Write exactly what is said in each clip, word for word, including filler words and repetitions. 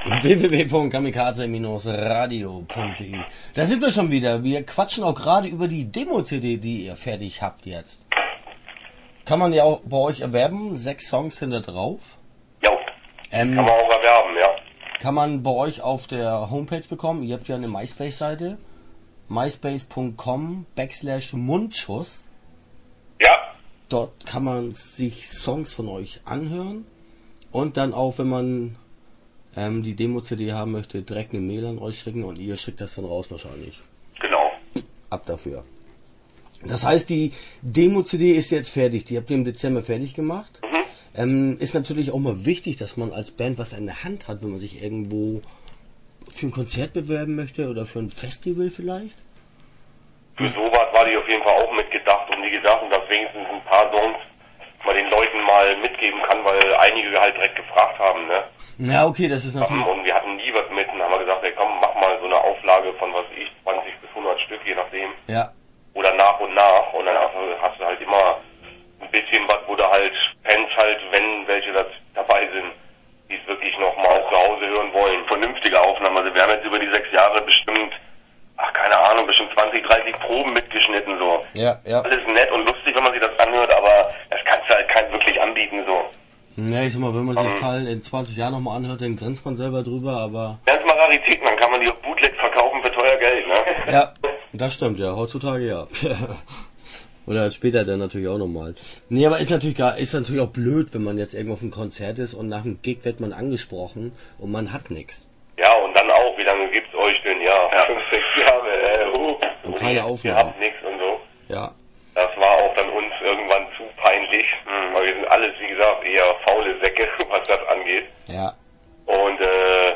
w w w punkt kamikaze radio punkt de. Da sind wir schon wieder. Wir quatschen auch gerade über die Demo-C D, die ihr fertig habt jetzt. Kann man ja auch bei euch erwerben. Sechs Songs sind da drauf. Jo, ähm, kann man auch erwerben, ja. Kann man bei euch auf der Homepage bekommen. Ihr habt ja eine MySpace-Seite. myspace punkt com backslash Mundschuss. Ja. Dort kann man sich Songs von euch anhören. Und dann auch, wenn man ähm, die Demo-C D haben möchte, direkt eine Mail an euch schicken und ihr schickt das dann raus wahrscheinlich. Genau. Ab dafür. Das heißt, die Demo-C D ist jetzt fertig. Die habt ihr im Dezember fertig gemacht. Mhm. Ähm, ist natürlich auch mal wichtig, dass man als Band was in der Hand hat, wenn man sich irgendwo für ein Konzert bewerben möchte oder für ein Festival vielleicht. Für sowas war die auf jeden Fall auch mitgedacht und wie gesagt, und dass wenigstens ein paar Songs mal den Leuten mal mitgeben kann, weil einige halt direkt gefragt haben, ne? Ja, okay, das ist natürlich... Und wir hatten nie was mit und haben wir gesagt, ey komm, mach mal so eine Auflage von, was weiß ich, zwanzig bis hundert Stück, je nachdem. Ja. Oder nach und nach und dann hast du, hast du halt immer ein bisschen was, wo du halt Fans halt, wenn welche das dabei sind, die es wirklich noch mal zu Hause hören wollen. Vernünftige Aufnahmen. Also wir haben jetzt über die sechs Jahre bestimmt, ach keine Ahnung, bestimmt zwanzig, dreißig Proben mitgeschnitten so. Ja, ja. Alles nett und lustig, wenn man sich das anhört, aber das kannst du halt keinem wirklich anbieten so. Ja, ich sag mal, wenn man sich das Mhm. Teil in zwanzig Jahren nochmal anhört, dann grenzt man selber drüber, aber... Ganz mal Raritäten, dann kann man die auf Bootleg verkaufen für teuer Geld, ne? Ja, das stimmt, ja, heutzutage ja. Oder später dann natürlich auch nochmal. Nee, aber ist natürlich gar, ist natürlich auch blöd, wenn man jetzt irgendwo auf einem Konzert ist und nach dem Gig wird man angesprochen und man hat nichts. Ja, und dann auch, wie lange gibt's euch denn? Ja, ja. fünf, sechs Jahre, äh, uh, Und keine ihr Aufnahmen. habt nichts und so. Ja. Das war auch dann uns irgendwann zu peinlich, mhm. weil wir sind alles, wie gesagt, eher faule Säcke, was das angeht. Ja. Und äh,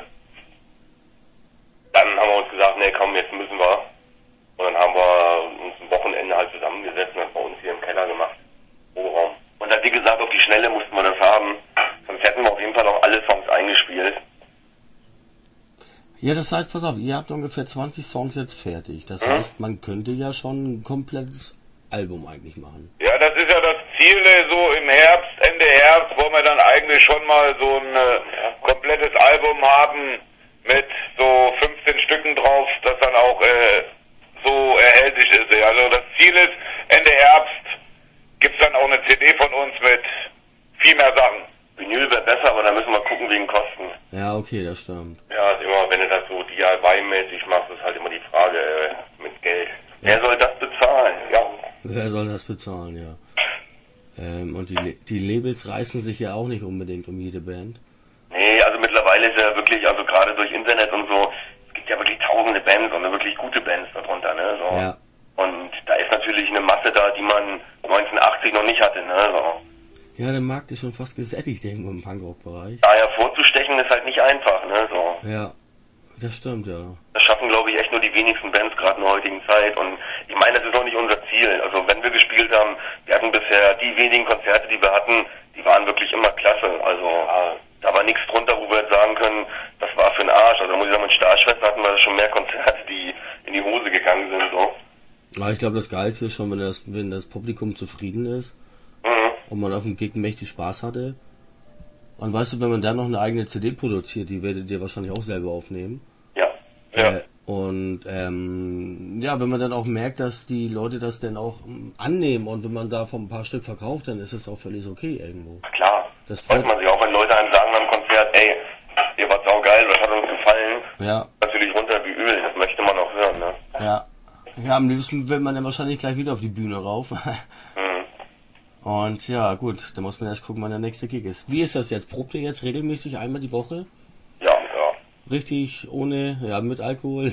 dann haben wir uns gesagt, nee, komm, jetzt müssen wir. Und dann haben wir uns ein Wochenende halt zusammengesetzt und das bei uns hier im Keller gemacht. Proberaum. Und dann, wie gesagt, auf die Schnelle mussten wir das haben. Sonst hätten wir auf jeden Fall noch alle Songs eingespielt. Ja, das heißt, pass auf, ihr habt ungefähr zwanzig Songs jetzt fertig. Das Mhm. heißt, man könnte ja schon ein komplettes Album eigentlich machen. Ja, das ist ja das Ziel, äh, so im Herbst, Ende Herbst, wollen wir dann eigentlich schon mal so ein äh, komplettes Album haben mit so fünfzehn Stücken drauf, das dann auch äh, so erhältlich ist. Also das Ziel ist, Ende Herbst gibt's dann auch eine C D von uns mit viel mehr Sachen. Vinyl wäre besser, aber da müssen wir gucken wegen Kosten. Ja, okay, das stimmt. Ja, ist immer, wenn du das so D I Y-mäßig machst, ist halt immer die Frage äh, mit Geld. Ja. Wer soll das bezahlen? Ja. Wer soll das bezahlen, ja. Ähm, und die, Le- die Labels reißen sich ja auch nicht unbedingt um jede Band. Nee, also mittlerweile ist ja wirklich, also gerade durch Internet und so, es gibt ja wirklich tausende Bands und wirklich gute Bands darunter, ne? So. Ja. Und da ist natürlich eine Masse da, die man neunzehnhundertachtzig noch nicht hatte, ne? So. Ja, der Markt ist schon fast gesättigt irgendwo im Punkrock-Bereich. Da hervorzustechen ist halt nicht einfach, ne? So. Ja, das stimmt, ja. Das schaffen, glaube ich, echt nur die wenigsten Bands gerade in der heutigen Zeit. Und ich meine, das ist auch nicht unser Ziel. Also wenn wir gespielt haben, wir hatten bisher die wenigen Konzerte, die wir hatten, die waren wirklich immer klasse. Also äh, da war nichts drunter, wo wir jetzt sagen können, das war für den Arsch. Also muss ich sagen, mit Starschwester hatten wir schon mehr Konzerte, die in die Hose gegangen sind. So. Aber ich glaube, das Geilste ist schon, wenn das, wenn das Publikum zufrieden ist Mhm. und man auf dem Gig mächtig Spaß hatte. Und weißt du, wenn man dann noch eine eigene C D produziert, die werdet ihr wahrscheinlich auch selber aufnehmen. Ja. Ja. Äh, und ähm, ja, wenn man dann auch merkt, dass die Leute das dann auch ähm, annehmen und wenn man davon ein paar Stück verkauft, dann ist es auch völlig okay irgendwo. Na klar. Das freut freut man sich auch, wenn Leute einem sagen beim Konzert, ey, ihr wart saugeil, das hat uns gefallen. Ja, Natürlich runter wie Öl, das möchte man auch hören, ne? ja. Ja, am liebsten will man dann wahrscheinlich gleich wieder auf die Bühne rauf. Mhm. Und ja, gut, dann muss man erst gucken, wann der nächste Gig ist. Wie ist das jetzt? Probt ihr jetzt regelmäßig einmal die Woche? Ja, ja. Richtig, ohne, ja, mit Alkohol?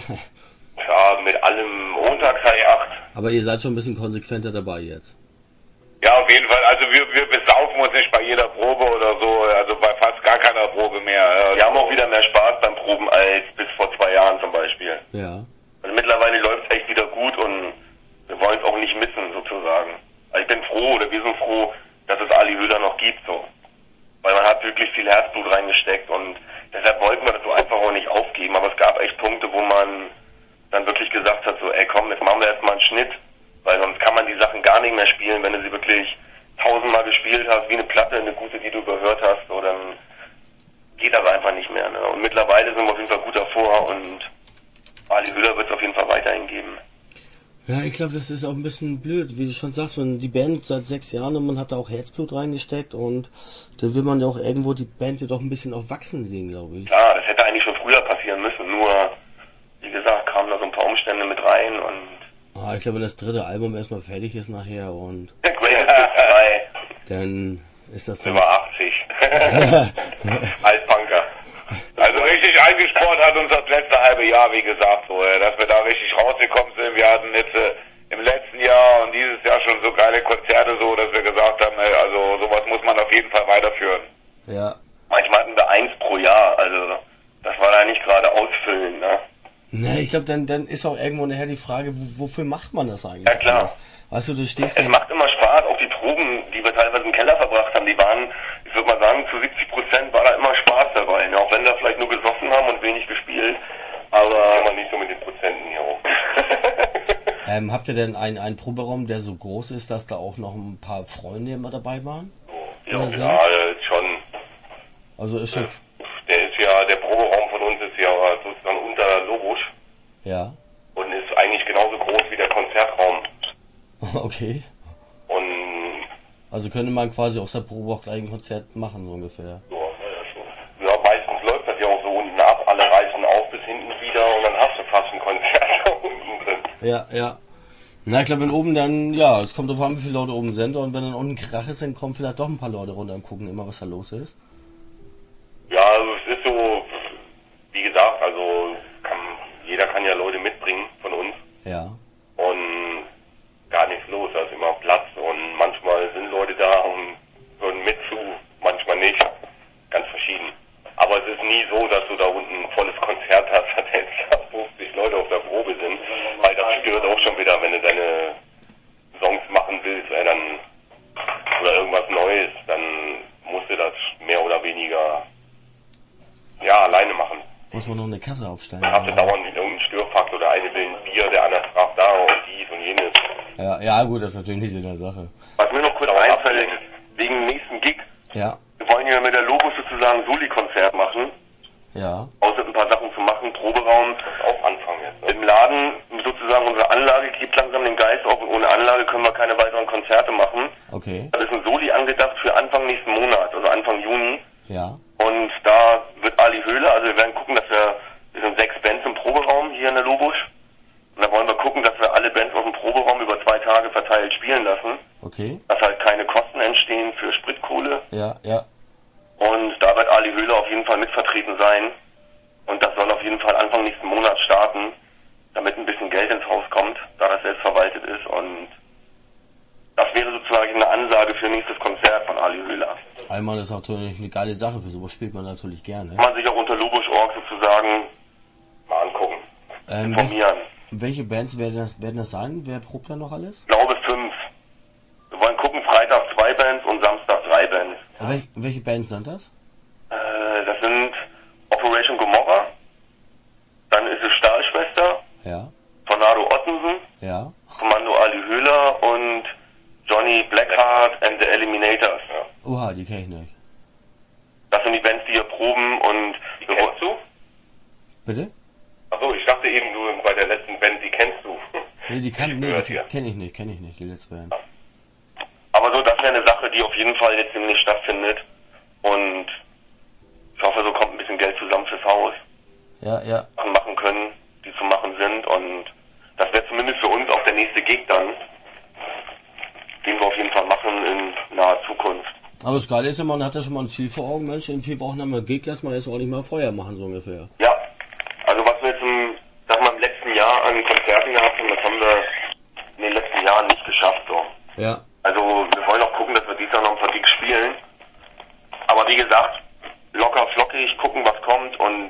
Ja, mit allem montags halb acht. Aber ihr seid schon ein bisschen konsequenter dabei jetzt. Ja, auf jeden Fall. Also wir, wir besaufen uns nicht bei jeder Probe oder so, also bei fast gar keiner Probe mehr. Wir haben auch wieder mehr Spaß beim Proben als bis vor zwei Jahren zum Beispiel. Ja. Also mittlerweile läuft es echt wieder gut und wir wollen es auch nicht missen sozusagen. Also ich bin froh oder wir sind froh, dass es Ali Höhler noch gibt so. Weil man hat wirklich viel Herzblut reingesteckt und deshalb wollten wir das so einfach auch nicht aufgeben. Aber es gab echt Punkte, wo man dann wirklich gesagt hat, so ey komm, jetzt machen wir erstmal einen Schnitt, weil sonst kann man die Sachen gar nicht mehr spielen, wenn du sie wirklich tausendmal gespielt hast, wie eine Platte, eine gute, die du gehört hast, so dann geht das einfach sind wir auf jeden Fall gut davor und Ali Höhler wird es auf jeden Fall weiterhin geben. Ja, ich glaube, das ist auch ein bisschen blöd, wie du schon sagst, wenn die Band seit sechs Jahren und man hat da auch Herzblut reingesteckt und dann will man ja auch irgendwo die Band ja doch ein bisschen auch wachsen sehen, glaube ich. Klar, das hätte eigentlich schon früher passieren müssen, nur, wie gesagt, kamen da so ein paar Umstände mit rein und... Ah, ich glaube, wenn das dritte Album erstmal fertig ist nachher und... Der Greatest Hits drei. Dann ist das... Über achtzig. Altpunker. Also richtig eingespornt hat uns das letzte halbe Jahr, wie gesagt, so, dass wir da richtig rausgekommen sind. Wir hatten jetzt äh, im letzten Jahr und dieses Jahr schon so geile Konzerte, so, dass wir gesagt haben, ey, also sowas muss man auf jeden Fall weiterführen. Ja. Manchmal hatten wir eins pro Jahr, also das war da nicht gerade ausfüllend, ne? Ne, ich glaube, dann, dann ist auch irgendwo nachher die Frage, wo, wofür macht man das eigentlich? Ja, klar. Weißt du, du stehst Es da... macht immer Spaß, auch die Proben, die wir teilweise im Keller verbracht haben, die waren, ich würde mal sagen, zu siebzig Prozent war da immer Spaß dabei, ne? Auch wenn wir vielleicht nur gesoffen haben und wenig gespielt, aber immer nicht so mit den Prozenten hier hoch. ähm, habt ihr denn einen, einen Proberaum, der so groß ist, dass da auch noch ein paar Freunde immer dabei waren? Ja, ja, schon. Also ist schon... Der ist ja, der Proberaum von uns ist ja sozusagen unter Lobusch. Ja. Und ist eigentlich genauso groß wie der Konzertraum. Okay. Und... Also könnte man quasi aus der Probe auch gleich ein Konzert machen, so ungefähr. Ja, ja, schon. Ja, meistens läuft das ja auch so unten ab, alle reißen auf bis hinten wieder und dann hast du fast ein Konzert da unten drin. Ja, ja. Na, ich glaube, wenn oben dann, ja, es kommt drauf an, wie viele Leute oben sind und wenn dann unten Krach ist, dann kommen vielleicht doch ein paar Leute runter und gucken immer, was da los ist. Ja, also es ist so, wie gesagt, also kann, jeder kann ja Leute mitbringen von uns. Ja. Und gar nichts los, da ist immer Platz und manchmal sind Leute da und hören mit zu, manchmal nicht, ganz verschieden. Aber es ist nie so, dass du da unten ein volles Konzert hast, dass jetzt fünfzig Leute auf der Probe sind, weil das stört auch schon wieder, wenn du deine Songs machen willst, äh, dann, oder irgendwas Neues, dann musst du das mehr oder weniger, ja, alleine machen. Muss man noch eine Kasse aufstellen. Dann hast du dauernd irgendeinen Störfaktor, der eine will ein Bier, der andere fragt da und dies und jenes. Ja, ja gut, das ist natürlich nicht Sinn der Sache. Was mir noch kurz einfällt, wegen dem nächsten Gig, Ja, wir wollen ja mit der Lobos sozusagen Soli-Konzert machen, ja, außer ein paar Sachen zu machen, Proberaum, Auch anfangen jetzt. Ne? im Laden sozusagen unsere Anlage gibt langsam den Geist auf und ohne Anlage können wir keine weiteren Konzerte machen. okay, Das ist ein Soli angedacht für Anfang nächsten Monat, also Anfang Juni. ja, Und da wird Ali Höhler, also wir werden gucken, dass wir, wir sind sechs Bands im Proberaum hier in der Lobusch. Und da wollen wir gucken, dass wir alle Bands aus dem Proberaum über zwei Tage verteilt spielen lassen. okay, Dass halt keine Kosten entstehen für Spritkohle. ja, ja, Und da wird Ali Höhler auf jeden Fall mitvertreten sein. Und das soll auf jeden Fall Anfang nächsten Monat starten, damit ein bisschen Geld ins Haus kommt, da das selbst verwaltet ist. Und das wäre sozusagen eine Ansage für nächstes Konzert von Ali Höhler. einmal ist auch natürlich eine geile Sache, für sowas spielt man natürlich gerne. Kann man sich auch unter Lobusch Punkt org sozusagen Mal angucken. Ähm, wel informieren. welche Bands werden das, werden das sein? Wer probt da noch alles? Ich glaube fünf. Wir wollen gucken, Freitag zwei Bands und Samstag drei Bands. Wel welche Bands sind das? Äh, das sind Operation Gomorrah, dann ist es Stahlschwester, Ja, Tornado Ottensen, ja, Kommando Ali Höhler und Johnny Blackheart and the Eliminators. Ja. oha, die kenn ich nicht. Das sind die Bands, die hier proben und... Die kennst du? Bitte? Achso, ich dachte eben, du bei der letzten Band, die kennst du. Nee, die kann, nee, gehört die hier. kenne ich nicht, kenne ich nicht, die letzte Band. Aber so, das wäre eine Sache, die auf jeden Fall jetzt demnächst stattfindet. Und ich hoffe, so kommt ein bisschen Geld zusammen fürs Haus. Ja, ja, Sachen machen können, die zu machen sind. Und das wäre zumindest für uns auch der nächste Gig dann, den wir auf jeden Fall machen in naher Zukunft. aber das Geile ist ja, man hat ja schon mal ein Ziel vor Augen, Mensch, in vier Wochen haben wir Gig, lass mal jetzt auch nicht mal Feuer machen, so ungefähr. Ja, also was wir jetzt im, sag mal, im letzten Jahr an Konzerten gehabt haben, das haben wir in den letzten Jahren nicht geschafft, so. Ja, Also wir wollen auch gucken, dass wir dieses Jahr noch ein paar Gigs spielen. Aber wie gesagt, locker flockig, gucken, was kommt und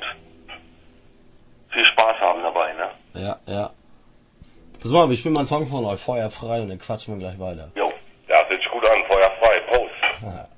viel Spaß haben dabei, ne? ja, ja. Pass mal, wir spielen mal einen Song von euch, Feuer frei, und dann quatschen wir gleich weiter. Jo, ja, hört sich gut an, Feuer frei, Prost. Ja.